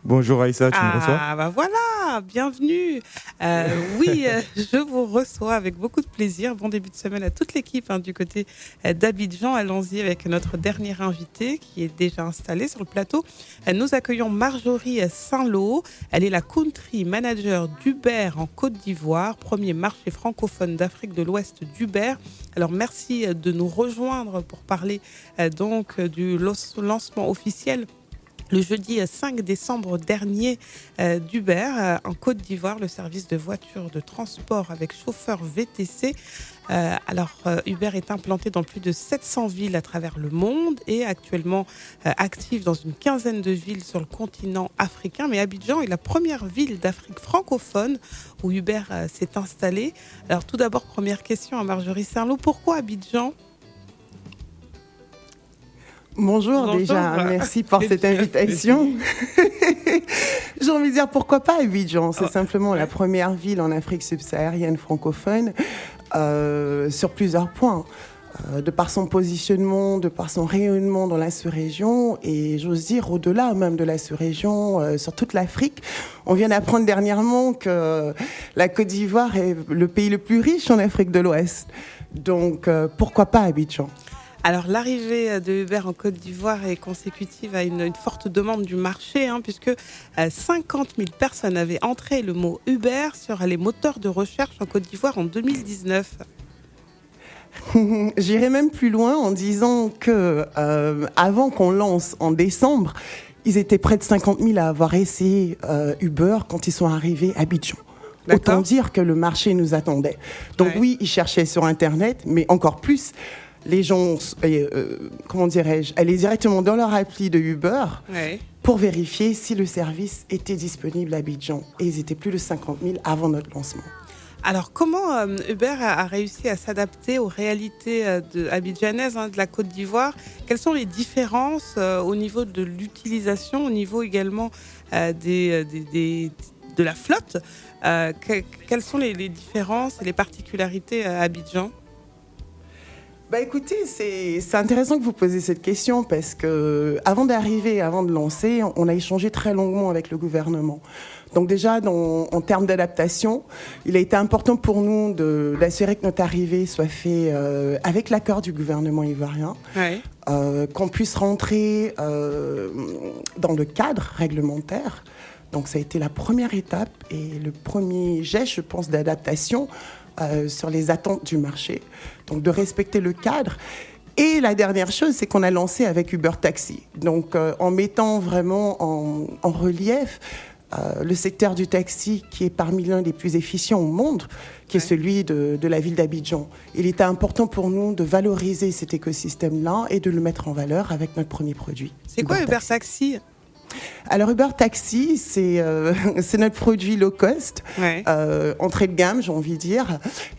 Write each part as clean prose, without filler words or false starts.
Bonjour Aïssa, tu me reçois? Ah, bah voilà, bienvenue. Oui, je vous reçois avec beaucoup de plaisir. Bon début de semaine à toute l'équipe du côté d'Abidjan. Allons-y avec notre dernière invitée qui est déjà installée sur le plateau. Nous accueillons Marjorie Saint-Lô. Elle est la country manager d'Uber en Côte d'Ivoire, premier marché francophone d'Afrique de l'Ouest d'Uber. Alors merci de nous rejoindre pour parler donc du lancement officiel le jeudi 5 décembre dernier d'Uber en Côte d'Ivoire, le service de voitures de transport avec chauffeur VTC. Uber est implanté dans plus de 700 villes à travers le monde et actuellement actif dans une quinzaine de villes sur le continent africain. Mais Abidjan est la première ville d'Afrique francophone où Uber s'est installé. Alors tout d'abord, première question à Marjorie Saint-Lô, pourquoi Abidjan ? Bonjour déjà, merci pour cette invitation. J'ai envie de dire pourquoi pas Abidjan, c'est simplement la première ville en Afrique subsaharienne francophone sur plusieurs points. De par son positionnement, de par son rayonnement dans la sous-région et j'ose dire au-delà même de la sous-région, sur toute l'Afrique. On vient d'apprendre dernièrement que la Côte d'Ivoire est le pays le plus riche en Afrique de l'Ouest. Donc pourquoi pas Abidjan ? Alors, l'arrivée de Uber en Côte d'Ivoire est consécutive à une forte demande du marché, puisque 50 000 personnes avaient entré le mot Uber sur les moteurs de recherche en Côte d'Ivoire en 2019. J'irai même plus loin en disant que avant qu'on lance en décembre, ils étaient près de 50 000 à avoir essayé Uber quand ils sont arrivés à Abidjan. Autant dire que le marché nous attendait. Donc oui, ils cherchaient sur Internet, mais encore plus... Les gens, allaient directement dans leur appli de Uber pour vérifier si le service était disponible à Abidjan. Et ils étaient plus de 50 000 avant notre lancement. Alors, comment Uber a réussi à s'adapter aux réalités abidjanaises de la Côte d'Ivoire ? Quelles sont les différences au niveau de l'utilisation, au niveau également de la flotte ? Quelles sont les différences et les particularités à Abidjan ? Écoutez, c'est intéressant que vous posiez cette question parce que avant de lancer, on a échangé très longuement avec le gouvernement. Donc déjà, en termes d'adaptation, il a été important pour nous d'assurer que notre arrivée soit faite avec l'accord du gouvernement ivoirien, qu'on puisse rentrer dans le cadre réglementaire. Donc ça a été la première étape et le premier geste, je pense, d'adaptation sur les attentes du marché, donc de respecter le cadre. Et la dernière chose, c'est qu'on a lancé avec Uber Taxi, donc en mettant vraiment en relief le secteur du taxi qui est parmi l'un des plus efficients au monde, qui est celui de la ville d'Abidjan. Il était important pour nous de valoriser cet écosystème-là et de le mettre en valeur avec notre premier produit. C'est quoi Uber Taxi ? Alors Uber Taxi, c'est notre produit low cost, entrée de gamme, j'ai envie de dire,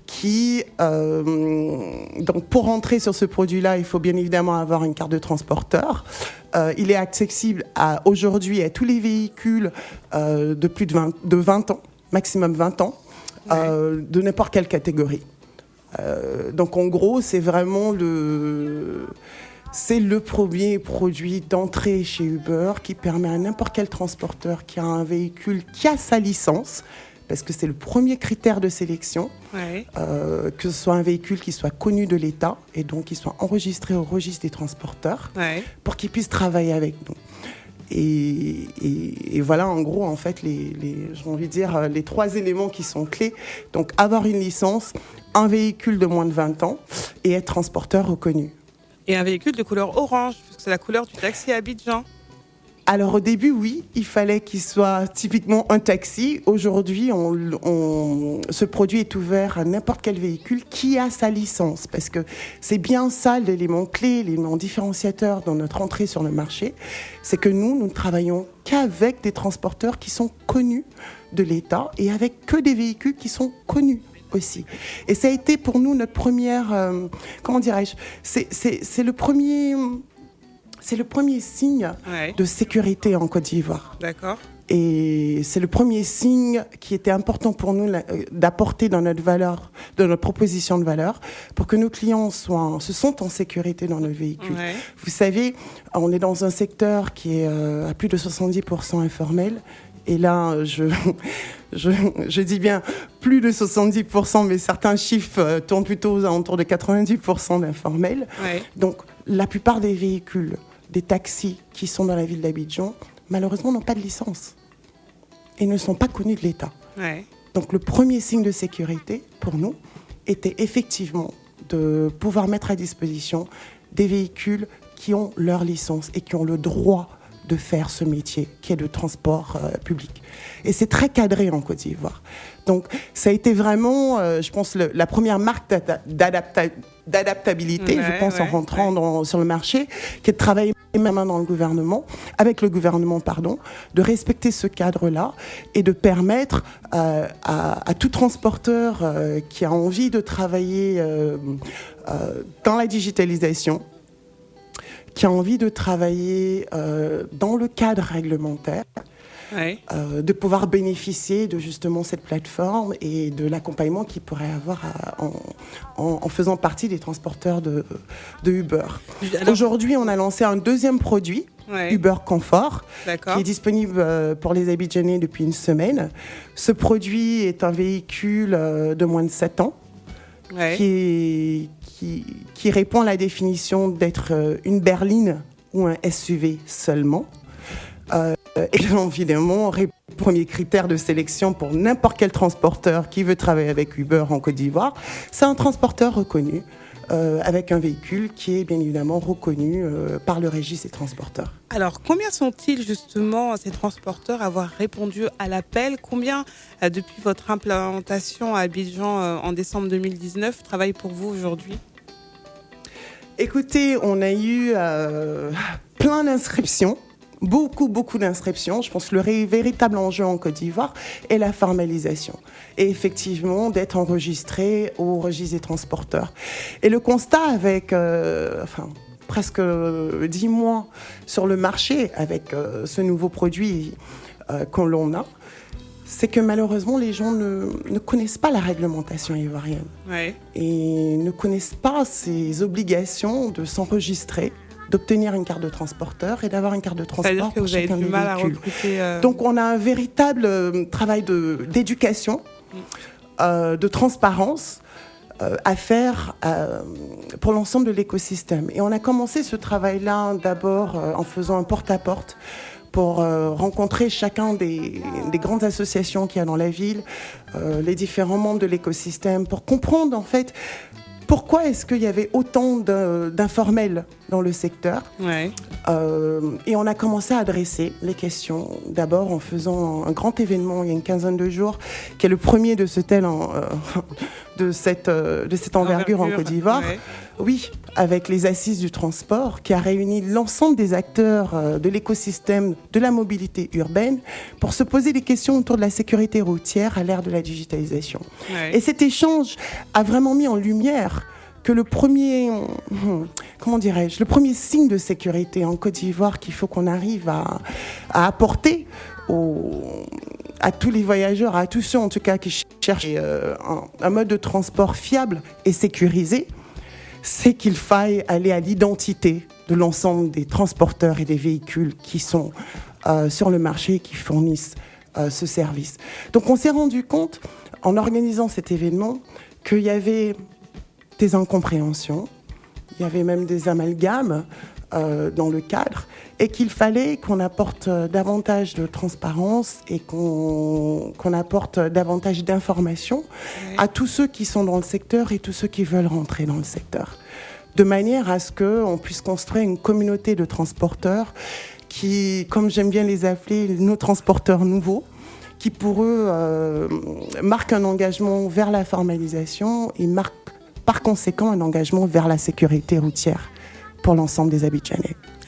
donc pour rentrer sur ce produit-là, il faut bien évidemment avoir une carte de transporteur. Il est accessible aujourd'hui à tous les véhicules de plus de 20 ans, maximum 20 ans, de n'importe quelle catégorie. Donc en gros, c'est vraiment c'est le premier produit d'entrée chez Uber qui permet à n'importe quel transporteur qui a un véhicule qui a sa licence, parce que c'est le premier critère de sélection, que ce soit un véhicule qui soit connu de l'État et donc qui soit enregistré au registre des transporteurs pour qu'il puisse travailler avec nous. Et voilà en gros en fait j'ai envie de dire les trois éléments qui sont clés. Donc avoir une licence, un véhicule de moins de 20 ans et être transporteur reconnu. Et un véhicule de couleur orange, parce que c'est la couleur du taxi à Abidjan. Alors au début, oui, il fallait qu'il soit typiquement un taxi. Aujourd'hui, ce produit est ouvert à n'importe quel véhicule qui a sa licence, parce que c'est bien ça l'élément clé, l'élément différenciateur dans notre entrée sur le marché, c'est que nous ne travaillons qu'avec des transporteurs qui sont connus de l'État et avec que des véhicules qui sont connus aussi. Et ça a été pour nous notre première, c'est le premier signe de sécurité en Côte d'Ivoire. D'accord. Et c'est le premier signe qui était important pour nous d'apporter dans notre valeur, dans notre proposition de valeur, pour que nos clients se sentent en sécurité dans nos véhicules. Ouais. Vous savez, on est dans un secteur qui est à plus de 70% informel. Et là, je dis bien plus de 70%, mais certains chiffres tournent plutôt aux alentours de 90% d'informel. Ouais. Donc, la plupart des véhicules, des taxis qui sont dans la ville d'Abidjan, malheureusement, n'ont pas de licence et ne sont pas connus de l'État. Ouais. Donc, le premier signe de sécurité, pour nous, était effectivement de pouvoir mettre à disposition des véhicules qui ont leur licence et qui ont le droit de faire ce métier qui est le transport public. Et c'est très cadré en Côte d'Ivoire. Donc, ça a été vraiment, je pense, la première marque d'adaptabilité, je pense, en rentrant sur le marché, qui est de travailler main dans le gouvernement, avec le gouvernement, de respecter ce cadre-là et de permettre à tout transporteur qui a envie de travailler dans la digitalisation, qui a envie de travailler dans le cadre réglementaire, de pouvoir bénéficier de justement cette plateforme et de l'accompagnement qu'il pourrait avoir en faisant partie des transporteurs de Uber. Alors, aujourd'hui, on a lancé un deuxième produit, Uber Comfort, qui est disponible pour les Abidjanais depuis une semaine. Ce produit est un véhicule de moins de 7 ans, qui répond à la définition d'être une berline ou un SUV seulement. Et évidemment, premier critère de sélection pour n'importe quel transporteur qui veut travailler avec Uber en Côte d'Ivoire, c'est un transporteur reconnu, avec un véhicule qui est bien évidemment reconnu par le registre des transporteurs. Alors, combien sont-ils justement, ces transporteurs, à avoir répondu à l'appel ? Combien, depuis votre implantation à Abidjan en décembre 2019, travaillent pour vous aujourd'hui ? Écoutez, on a eu plein d'inscriptions. Beaucoup d'inscriptions. Je pense que le véritable enjeu en Côte d'Ivoire est la formalisation. Et effectivement, d'être enregistré au registre des transporteurs. Et le constat avec presque 10 mois sur le marché avec ce nouveau produit qu'on l'on a, c'est que malheureusement, les gens ne connaissent pas la réglementation ivoirienne. Et ne connaissent pas ces obligations de s'enregistrer, d'obtenir une carte de transporteur et d'avoir une carte de transport pour chacun des véhicules. Donc on a un véritable travail d'éducation, de transparence à faire pour l'ensemble de l'écosystème. Et on a commencé ce travail-là d'abord en faisant un porte-à-porte pour rencontrer chacun des grandes associations qu'il y a dans la ville, les différents membres de l'écosystème, pour comprendre en fait pourquoi est-ce qu'il y avait autant d'informels dans le secteur. Et on a commencé à adresser les questions, d'abord en faisant un grand événement il y a une quinzaine de jours, qui est le premier de de cette envergure en Côte d'Ivoire. Oui, avec les assises du transport, qui a réuni l'ensemble des acteurs de l'écosystème de la mobilité urbaine pour se poser des questions autour de la sécurité routière à l'ère de la digitalisation. Et cet échange a vraiment mis en lumière que le premier signe de sécurité en Côte d'Ivoire qu'il faut qu'on arrive à apporter à tous les voyageurs, à tous ceux en tout cas qui cherchent un mode de transport fiable et sécurisé, c'est qu'il faille aller à l'identité de l'ensemble des transporteurs et des véhicules qui sont sur le marché et qui fournissent ce service. Donc on s'est rendu compte, en organisant cet événement, qu'il y avait des incompréhensions, il y avait même des amalgames dans le cadre, et qu'il fallait qu'on apporte davantage de transparence et qu'on apporte davantage d'informations à tous ceux qui sont dans le secteur et tous ceux qui veulent rentrer dans le secteur, de manière à ce qu'on puisse construire une communauté de transporteurs qui, comme j'aime bien les appeler, nos transporteurs nouveaux, qui pour eux marquent un engagement vers la formalisation et marquent par conséquent un engagement vers la sécurité routière pour l'ensemble des Abidjanais.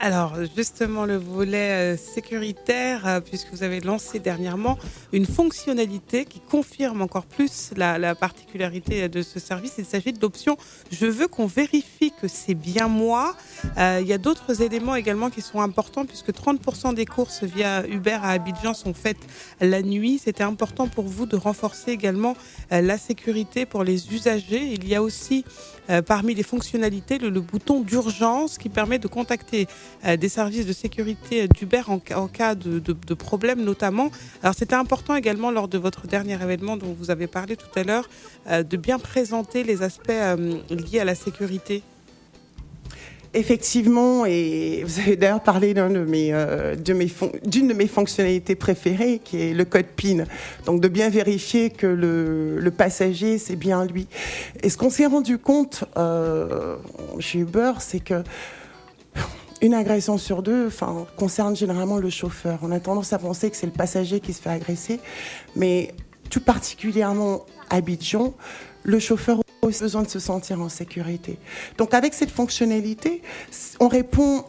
Alors, justement, le volet sécuritaire, puisque vous avez lancé dernièrement une fonctionnalité qui confirme encore plus la particularité de ce service. Il s'agit de l'option « Je veux qu'on vérifie que c'est bien moi ». Il y a d'autres éléments également qui sont importants, puisque 30% des courses via Uber à Abidjan sont faites la nuit. C'était important pour vous de renforcer également la sécurité pour les usagers. Il y a aussi, parmi les fonctionnalités, le bouton d'urgence qui permet de contacter des services de sécurité d'Uber en cas de problème notamment. Alors c'était important également lors de votre dernier événement dont vous avez parlé tout à l'heure de bien présenter les aspects liés à la sécurité. Effectivement, et vous avez d'ailleurs parlé d'une de mes fonctionnalités préférées, qui est le code PIN. Donc de bien vérifier que le passager, c'est bien lui. Et ce qu'on s'est rendu compte chez Uber, c'est que une agression sur deux concerne généralement le chauffeur. On a tendance à penser que c'est le passager qui se fait agresser, mais tout particulièrement à Abidjan, le chauffeur a aussi besoin de se sentir en sécurité. Donc avec cette fonctionnalité, on répond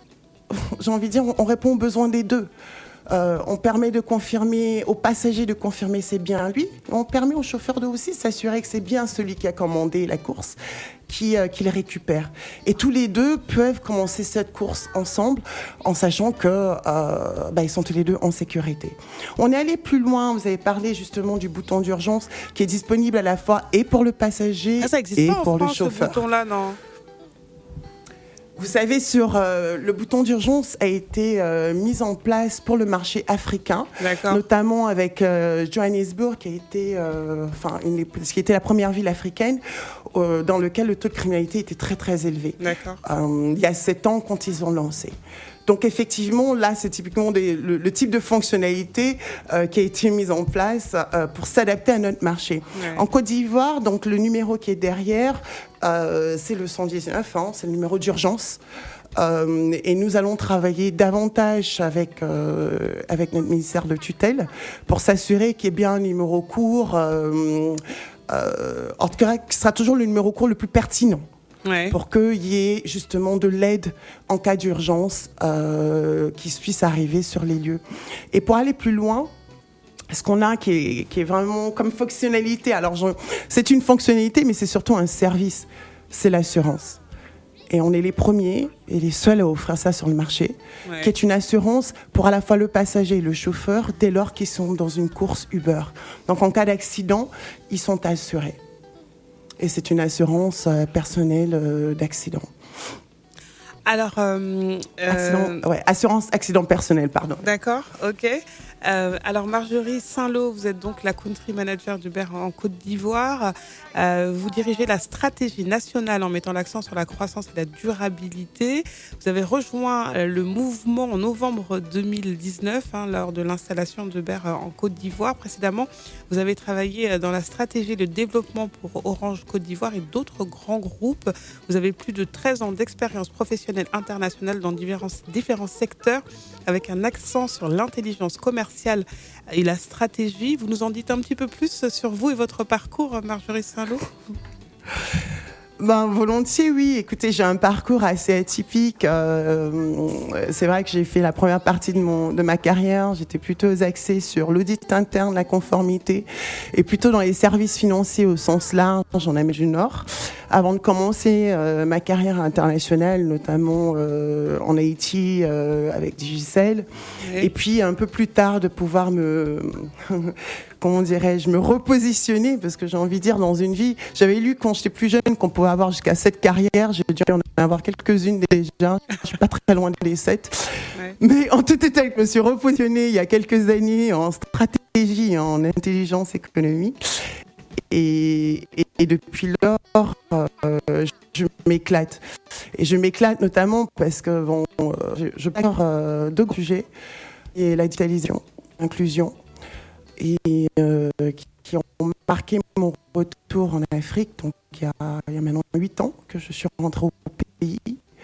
aux besoins des deux. On permet de confirmer au passager de confirmer c'est bien lui. On permet au chauffeur de aussi s'assurer que c'est bien celui qui a commandé la course qui le récupère. Et tous les deux peuvent commencer cette course ensemble en sachant que ils sont tous les deux en sécurité. On est allé plus loin. Vous avez parlé justement du bouton d'urgence qui est disponible à la fois et pour le passager et pour le chauffeur. Ce bouton-là, non ? Vous savez, le bouton d'urgence a été mis en place pour le marché africain, notamment avec Johannesburg, qui était la première ville africaine dans laquelle le taux de criminalité était très très élevé. Il y a 7 ans quand ils ont lancé. Donc effectivement, là, c'est typiquement le type de fonctionnalité qui a été mise en place pour s'adapter à notre marché. Ouais. En Côte d'Ivoire, donc le numéro qui est derrière, c'est le 119, c'est le numéro d'urgence. Et nous allons travailler davantage avec notre ministère de tutelle pour s'assurer qu'il y ait bien un numéro court, en tout cas, qui sera toujours le numéro court le plus pertinent. Ouais. Pour qu'il y ait justement de l'aide en cas d'urgence qui puisse arriver sur les lieux. Et pour aller plus loin, ce qu'on a qui est vraiment comme fonctionnalité, c'est une fonctionnalité mais c'est surtout un service, c'est l'assurance. Et on est les premiers et les seuls à offrir ça sur le marché, qui est une assurance pour à la fois le passager et le chauffeur dès lors qu'ils sont dans une course Uber. Donc en cas d'accident, ils sont assurés. Et c'est une assurance personnelle d'accident. Alors, assurance accident personnel, pardon. D'accord, ok. Alors Marjorie Saint-Lô, vous êtes donc la country manager d'Uber en Côte d'Ivoire. Vous dirigez la stratégie nationale en mettant l'accent sur la croissance et la durabilité. Vous avez rejoint le mouvement en novembre 2019 lors de l'installation d'Uber en Côte d'Ivoire. Précédemment, vous avez travaillé dans la stratégie de développement pour Orange Côte d'Ivoire et d'autres grands groupes. Vous avez plus de 13 ans d'expérience professionnelle internationale dans différents secteurs avec un accent sur l'intelligence commerciale et la stratégie. Vous nous en dites un petit peu plus sur vous et votre parcours, Marjorie Saint-Lô ? Volontiers, oui. Écoutez, j'ai un parcours assez atypique. C'est vrai que j'ai fait la première partie de ma carrière. J'étais plutôt axée sur l'audit interne, la conformité, et plutôt dans les services financiers au sens large en Amérique du Nord. Avant de commencer ma carrière internationale, notamment en Haïti avec Digicel, et puis un peu plus tard de pouvoir me repositionner, parce que j'ai envie de dire, dans une vie, j'avais lu quand j'étais plus jeune qu'on pouvait avoir jusqu'à 7 carrières, j'ai dû en avoir quelques-unes déjà, je suis pas très loin des 7. Ouais. Mais en tout état, je me suis repositionnée il y a quelques années en stratégie, en intelligence économique. Et depuis lors, je m'éclate. Et je m'éclate notamment parce que je parle de gros sujets, et la digitalisation, l'inclusion, et qui ont marqué mon retour en Afrique. Donc il y a maintenant 8 ans que je suis rentrée au pays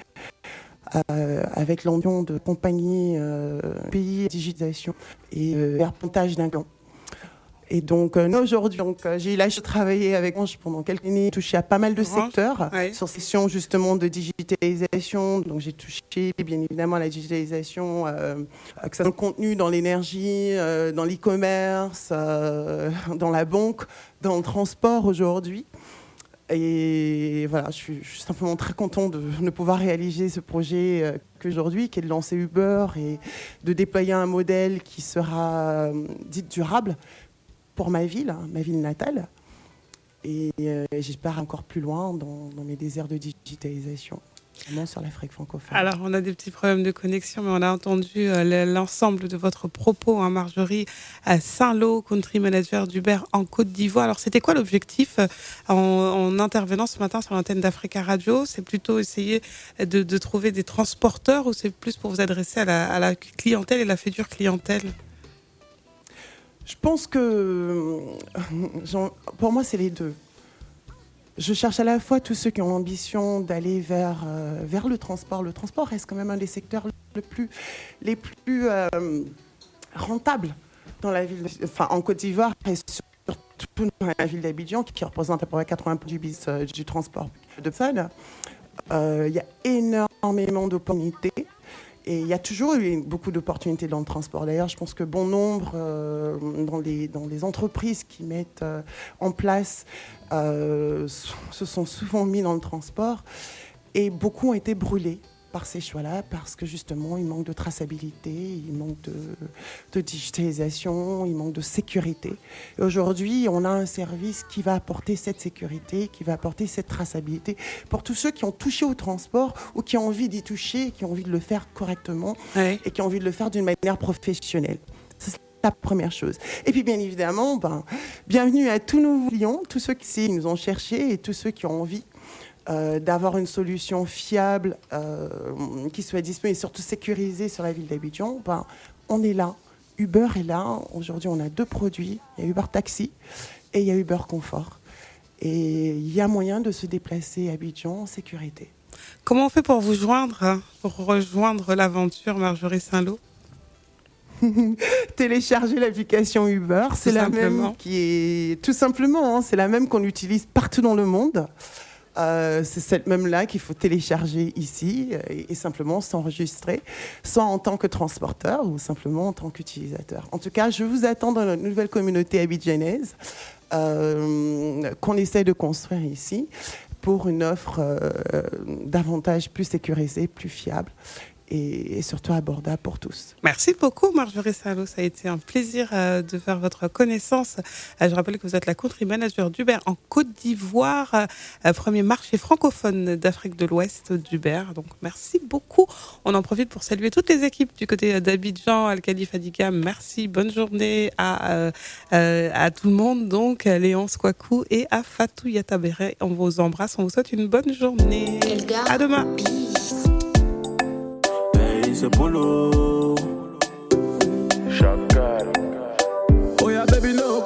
avec l'ambition de accompagner pays digitalisation et vers davantage d'inclusion. Et donc, nous, aujourd'hui, j'ai eu la chance de travailler avec Ange pendant quelques années, touché à pas mal de secteurs, sur ces sessions justement de digitalisation. Donc, j'ai touché bien évidemment à la digitalisation, que ça soit dans le contenu, dans l'énergie, dans l'e-commerce, dans la banque, dans le transport aujourd'hui. Et voilà, je suis simplement très content de pouvoir réaliser ce projet qu'aujourd'hui, qui est de lancer Uber et de déployer un modèle qui sera dit durable pour ma ville natale. Et j'espère encore plus loin dans mes désirs de digitalisation, notamment sur l'Afrique francophone. Alors, on a des petits problèmes de connexion, mais on a entendu l'ensemble de votre propos, hein, Marjorie Saint-Lô, Country Manager d'Uber en Côte d'Ivoire. Alors, c'était quoi l'objectif en intervenant ce matin sur l'antenne d'Africa Radio? C'est plutôt essayer de trouver des transporteurs ou c'est plus pour vous adresser à la clientèle et la future clientèle? Je pense que, pour moi, c'est les deux. Je cherche à la fois tous ceux qui ont l'ambition d'aller vers le transport. Le transport reste quand même un des secteurs les plus rentables dans la ville, en Côte d'Ivoire et surtout dans la ville d'Abidjan, qui représente à peu près 80% du transport de personnes. Il y a énormément d'opportunités. Et il y a toujours eu beaucoup d'opportunités dans le transport. D'ailleurs, je pense que bon nombre dans les entreprises qui mettent en place se sont souvent mis dans le transport et beaucoup ont été brûlés par ces choix-là parce que justement, il manque de traçabilité, il manque de digitalisation, il manque de sécurité. Et aujourd'hui, on a un service qui va apporter cette sécurité, qui va apporter cette traçabilité pour tous ceux qui ont touché au transport ou qui ont envie d'y toucher, qui ont envie de le faire correctement et qui ont envie de le faire d'une manière professionnelle. C'est la première chose. Et puis, bien évidemment, bienvenue à tous nos clients, tous ceux qui nous ont cherchés et tous ceux qui ont envie d'avoir une solution fiable qui soit disponible et surtout sécurisée sur la ville d'Abidjan. On est là. Uber est là. Aujourd'hui, on a 2 produits. Il y a Uber Taxi et il y a Uber Confort. Et il y a moyen de se déplacer à Abidjan en sécurité. Comment on fait pour vous joindre, pour rejoindre l'aventure, Marjorie Saint-Lô? Télécharger l'application Uber, c'est la même qui est tout simplement, c'est la même qu'on utilise partout dans le monde. C'est cette même-là qu'il faut télécharger ici et simplement s'enregistrer, soit en tant que transporteur ou simplement en tant qu'utilisateur. En tout cas, je vous attends dans notre nouvelle communauté abidjanaise qu'on essaie de construire ici pour une offre davantage plus sécurisée, plus fiable et surtout abordable pour tous. Merci beaucoup, Marjorie Saint-Lô. Ça a été un plaisir de faire votre connaissance. Je rappelle que vous êtes la country manager d'Uber en Côte d'Ivoire, premier marché francophone d'Afrique de l'Ouest d'Uber. Donc, merci beaucoup. On en profite pour saluer toutes les équipes du côté d'Abidjan, Al-Khalifa Fadiga. Merci, bonne journée à tout le monde. Donc, Léonce Kouakou et à Fatou Yatabere. On vous embrasse, on vous souhaite une bonne journée. À demain. C'est Polo. Chaka.